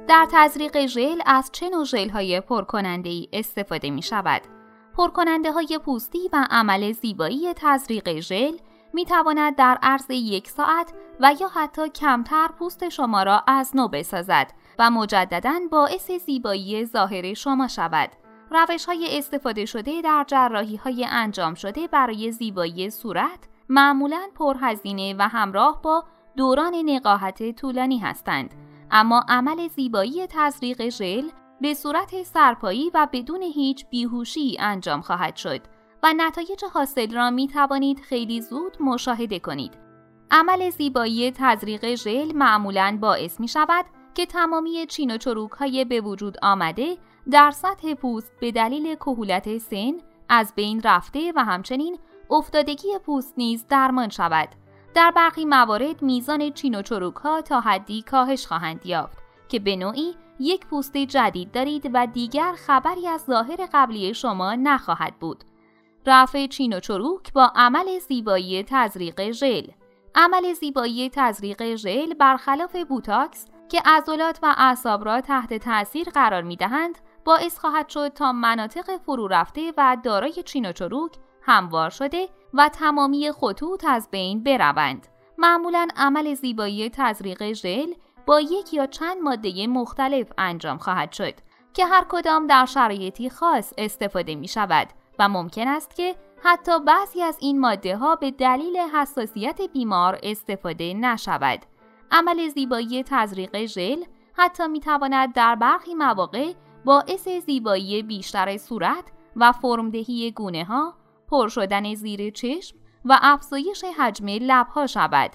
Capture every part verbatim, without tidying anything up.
در تزریق ژل از چه نوع ژل‌های پرکننده‌ای استفاده می‌شود؟ پرکننده‌های پوستی و عمل زیبایی تزریق ژل می‌تواند در عرض یک ساعت و یا حتی کمتر پوست شما را از نو بسازد و مجدداً باعث زیبایی ظاهر شما شود. روش‌های استفاده شده در جراحی‌های انجام شده برای زیبایی صورت معمولاً پرهزینه و همراه با دوران نقاهت طولانی هستند، اما عمل زیبایی تزریق ژل به صورت سرپایی و بدون هیچ بیهوشی انجام خواهد شد و نتایج حاصل را می توانید خیلی زود مشاهده کنید. عمل زیبایی تزریق ژل معمولاً باعث می شود که تمامی چین و چروک‌های به وجود آمده در سطح پوست به دلیل کهولت سن از بین رفته و همچنین افتادگی پوست نیز درمان شود. در برخی موارد میزان چین و چروک‌ها تا حدی کاهش خواهند یافت که به نوعی یک پوست جدید دارید و دیگر خبری از ظاهر قبلی شما نخواهد بود. رفع چین و چروک با عمل زیبایی تزریق ژل. عمل زیبایی تزریق ژل برخلاف بوتاکس که عضلات و اعصاب را تحت تأثیر قرار می‌دهند، باعث خواهد شد تا مناطق فرو رفته و دارای چین و چروک هموار شده و تمامی خطوط از بین بروند. معمولاً عمل زیبایی تزریق ژل با یک یا چند ماده مختلف انجام خواهد شد که هر کدام در شرایطی خاص استفاده می شود و ممکن است که حتی بعضی از این ماده ها به دلیل حساسیت بیمار استفاده نشود. عمل زیبایی تزریق ژل حتی می تواند در برخی مواقع باعث زیبایی بیشتر صورت و فرمدهی گونه ها، پر شدن زیر چشم و افزایش حجم لب‌ها شود.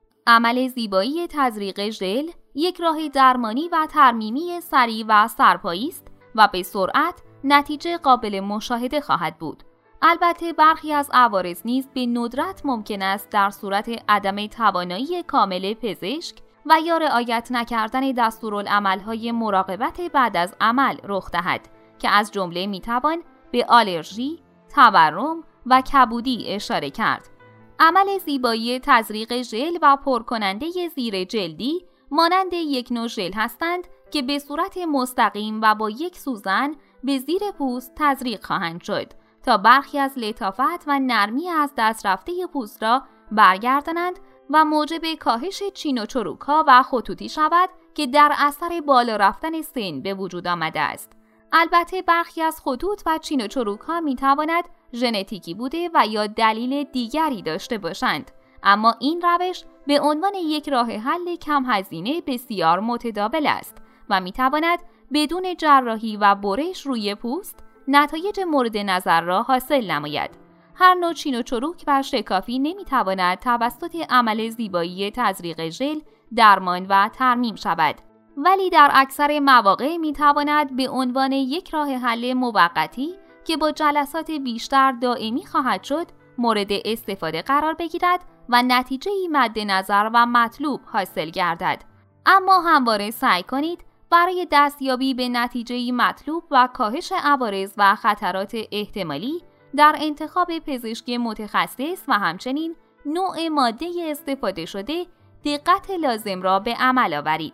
عمل زیبایی تزریق ژل یک راه درمانی و ترمیمی سریع و سرپایی است و به سرعت نتیجه قابل مشاهده خواهد بود. البته برخی از عوارض نیز به ندرت ممکن است در صورت عدم توانایی کامل پزشک و یا رعایت نکردن دستورالعمل‌های مراقبت بعد از عمل رخ دهد که از جمله میتوان به آلرژی، تورم و کبودی اشاره کرد. عمل زیبایی تزریق ژل و پرکننده زیر جلدی مانند یک نوع ژل هستند که به صورت مستقیم و با یک سوزن به زیر پوست تزریق خواهند شد تا برخی از لطافت و نرمی از دست رفته پوست را برگردانند و موجب کاهش چین و چروک‌ها و خطوطی شود که در اثر بالا رفتن سن به وجود آمده است. البته برخی از خطوط و چین و چروک‌ها می‌تواند ژنتیکی بوده و یا دلیل دیگری داشته باشند، اما این روش به عنوان یک راه حل کم هزینه بسیار متداول است و می‌تواند بدون جراحی و برش روی پوست نتایج مورد نظر را حاصل نماید. هر نوع چین و چروک و شکافی نمی‌تواند توسط عمل زیبایی تزریق ژل درمان و ترمیم شود، ولی در اکثر مواقع می‌تواند به عنوان یک راه حل موقتی که با جلسات بیشتر دائمی خواهد شد مورد استفاده قرار بگیرد و نتیجه‌ای مد نظر و مطلوب حاصل گردد. اما همواره سعی کنید برای دستیابی به نتیجه‌ای مطلوب و کاهش عوارض و خطرات احتمالی در انتخاب پزشکی متخصص و همچنین نوع ماده استفاده شده دقت لازم را به عمل آورید.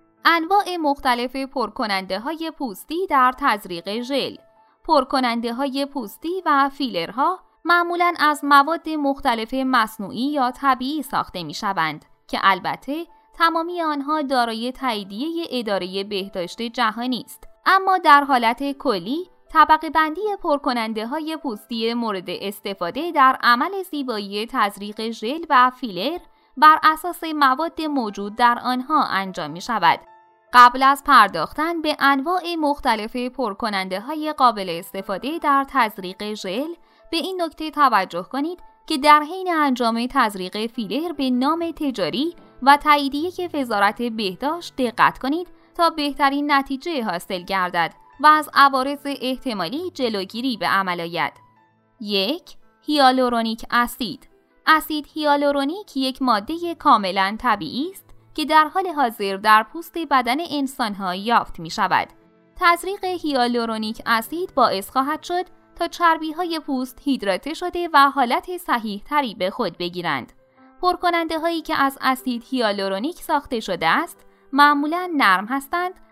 انواع مختلف پرکننده‌های پوستی در تزریق ژل. پرکننده‌های پوستی و فیلرها معمولاً از مواد مختلف مصنوعی یا طبیعی ساخته می‌شوند که البته تمامی آنها دارای تاییدیه اداره بهداشت جهانی است، اما در حالت کلی طبقه بندی پرکننده‌های پوستی مورد استفاده در عمل زیبایی تزریق ژل و فیلر بر اساس مواد موجود در آنها انجام می‌شود. قبل از پرداختن به انواع مختلف پرکننده‌های قابل استفاده در تزریق ژل به این نکته توجه کنید که در حین انجام تزریق فیلر به نام تجاری و تاییدیه وزارت بهداشت دقت کنید تا بهترین نتیجه حاصل گردد و از عوارض احتمالی جلوگیری به عمل آید. یک. هیالورونیک اسید. اسید هیالورونیک یک ماده کاملا طبیعی است که در حال حاضر در پوست بدن انسان‌ها یافت می‌شود. تزریق هیالورونیک اسید باعث خواهد شد تا چربی‌های پوست هیدراته شده و حالت صحیح‌تری به خود بگیرند. پرکننده‌هایی که از اسید هیالورونیک ساخته شده است، معمولاً نرم هستند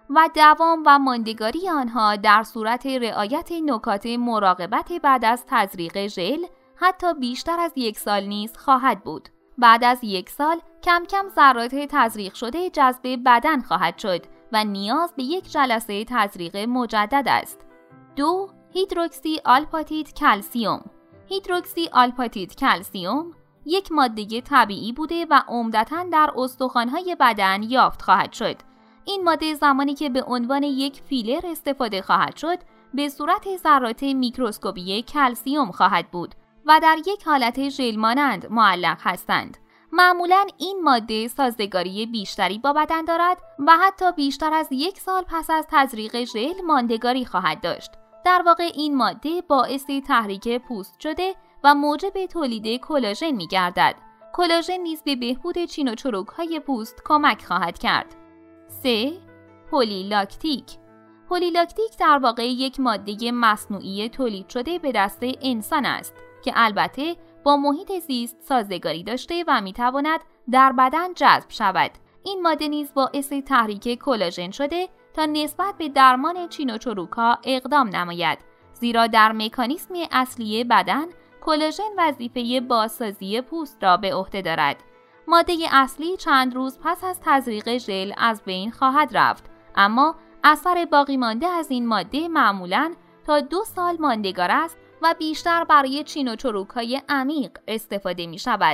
و دوام و ماندگاری آنها در صورت رعایت نکات مراقبت بعد از تزریق ژل حتی بیشتر از یک سال نیز خواهد بود. بعد از یک سال کم کم ذرات تزریق شده جذب بدن خواهد شد و نیاز به یک جلسه تزریق مجدد است. دو، هیدروکسی آلپاتیت کلسیم. هیدروکسی آلپاتیت کلسیم یک ماده طبیعی بوده و عمدتاً در استخوان‌های بدن یافت خواهد شد. این ماده زمانی که به عنوان یک فیلر استفاده خواهد شد، به صورت ذرات میکروسکوپی کلسیم خواهد بود و در یک حالت ژل مانند معلق هستند. معمولاً این ماده سازگاری بیشتری با بدن دارد و حتی بیشتر از یک سال پس از تزریق ژل ماندگاری خواهد داشت. در واقع این ماده باعث تحریک پوست شده و موجب تولید کلاژن می‌گردد. کلاژن نیز به بهبود چین و چروک‌های پوست کمک خواهد کرد. سه، پلی‌لاکتیک. پلی‌لاکتیک در واقع یک ماده مصنوعی تولید شده به دست انسان است که البته با محیط زیست سازگاری داشته و می‌تواند در بدن جذب شود. این ماده نیز باعث تحریک کلاژن شده تا نسبت به درمان چین و چروک‌ها اقدام نماید، زیرا در مکانیسم اصلی بدن کلاژن وظیفه بازسازی پوست را به عهده دارد. ماده اصلی چند روز پس از تزریق ژل از بین خواهد رفت، اما اثر باقی مانده از این ماده معمولاً تا دو سال ماندگار است و بیشتر برای چین و چروک‌های عمیق استفاده می شود.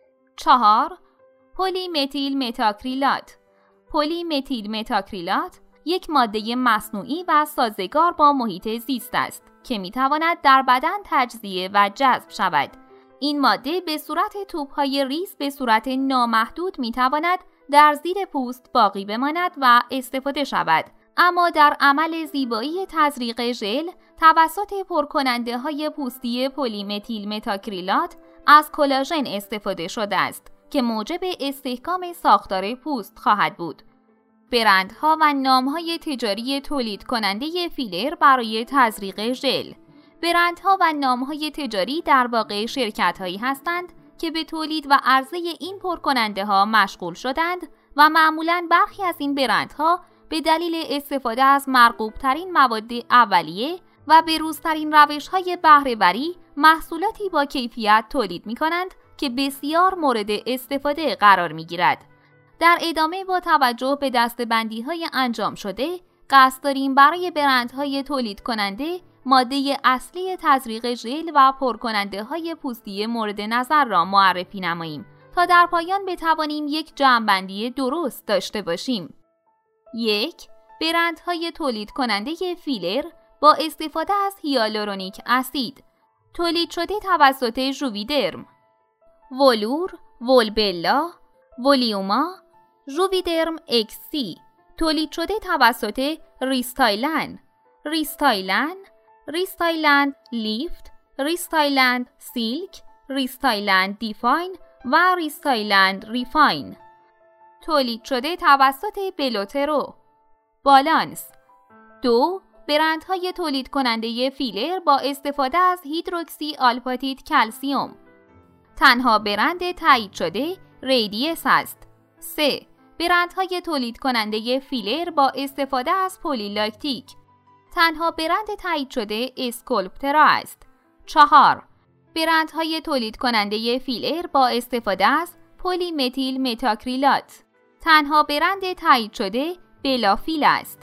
چهار، پلی متیل متاکریلات. پلی متیل متاکریلات یک ماده مصنوعی و سازگار با محیط زیست است که می تواند در بدن تجزیه و جذب شود. این ماده به صورت توپ‌های ریز به صورت نامحدود می تواند در زیر پوست باقی بماند و استفاده شود، اما در عمل زیبایی تزریق ژل توسط پرکننده های پوستی پلی متیل متاکریلات از کلاژن استفاده شده است که موجب استحکام ساختار پوست خواهد بود. برندها و نام‌های تجاری تولید کننده فیلر برای تزریق ژل. برندها و نام‌های تجاری در واقع شرکت‌هایی هستند که به تولید و عرضه این پرکننده‌ها مشغول شدند و معمولاً برخی از این برندها به دلیل استفاده از مرغوب‌ترین مواد اولیه و به‌روزترین روش‌های بهره‌وری محصولاتی با کیفیت تولید می‌کنند که بسیار مورد استفاده قرار می‌گیرد. در ادامه با توجه به دسته‌بندی‌های انجام شده، قصد داریم برای برندهای تولید کننده ماده اصلی تزریق ژل و پرکننده‌های پوستی مورد نظر را معرفی نماییم تا در پایان بتوانیم یک جمع‌بندی درست داشته باشیم. یک، برندهای تولید کننده فیلر با استفاده از هیالورونیک اسید تولید شده توسط ژوویدرم. ولور، ولبلا، ولیوما، ژوویدرم اکس سی تولید شده توسط ریستایلند، ریستایلند، ریستایلند لیفت، ریستایلند سیلک، ریستایلند دیفاین و ریستایلند ریفاین تولید شده توسط بلوترو. بالانس. دو، برندهای تولید کننده فیلر با استفاده از هیدروکسی آلپاتیت کلسیم. تنها برند تایید شده ریدیس است. سه، برندهای تولید کننده فیلر با استفاده از پلی‌لاکتیک. تنها برند تایید شده اسکولپترا است. چهار، برندهای تولید کننده فیلر با استفاده از پلی متیل متاکریلات. تنها برند تایید شده بلافیل است.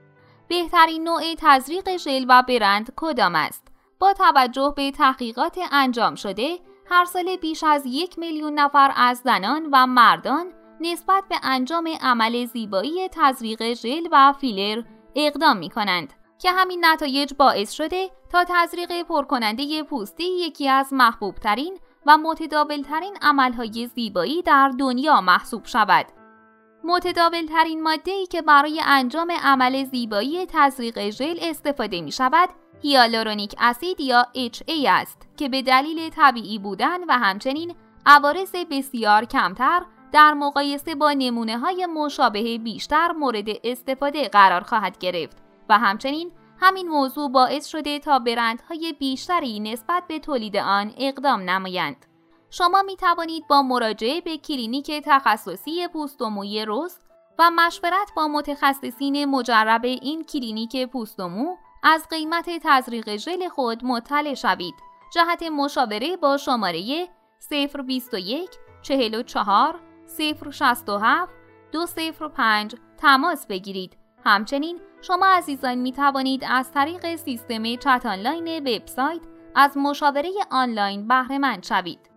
بهترین نوع تزریق ژل و برند کدام است؟ با توجه به تحقیقات انجام شده، هر سال بیش از یک میلیون نفر از زنان و مردان نسبت به انجام عمل زیبایی تزریق ژل و فیلر اقدام می کنند که همین نتایج باعث شده تا تزریق پرکننده پوستی یکی از محبوب ترین و متداول ترین عملهای زیبایی در دنیا محسوب شود. متداول ترین ماده‌ای که برای انجام عمل زیبایی تزریق ژل استفاده می شود هیالورونیک اسید یا اچ ای است که به دلیل طبیعی بودن و همچنین عوارض بسیار کمتر در مقایسه با نمونه‌های مشابه بیشتر مورد استفاده قرار خواهد گرفت و همچنین همین موضوع باعث شده تا برندهای بیشتری نسبت به تولید آن اقدام نمایند. شما می توانید با مراجعه به کلینیک تخصصی پوست و موی رست و مشورت با متخصصین مجرب این کلینیک پوست و مو از قیمت تزریق ژل خود مطلع شوید. جهت مشاوره با شماره صفر بیست و یک چهل و چهار صفر شصت و هفت دو صفر پنج تماس بگیرید. همچنین شما عزیزان می توانید از طریق سیستم چت آنلاین وبسایت از مشاوره آنلاین بهره مند شوید.